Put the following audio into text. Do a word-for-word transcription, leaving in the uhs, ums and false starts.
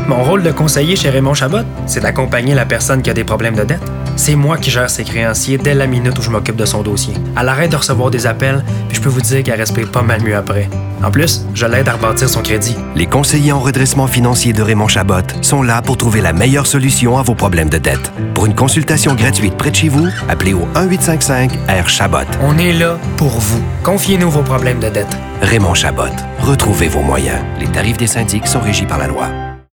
Mon rôle de conseiller chez Raymond Chabot, c'est d'accompagner la personne qui a des problèmes de dette. C'est moi qui gère ses créanciers dès la minute où je m'occupe de son dossier. Elle arrête de recevoir des appels, puis je peux vous dire qu'elle respire pas mal mieux après. En plus, je l'aide à rebâtir son crédit. Les conseillers en redressement financier de Raymond Chabot sont là pour trouver la meilleure solution à vos problèmes de dette. Pour une consultation gratuite près de chez vous, appelez au un huit cinq cinq R Chabot. On est là pour vous. Confiez-nous vos problèmes de dette. Raymond Chabot. Retrouvez vos moyens. Les tarifs des syndics sont régis par la loi.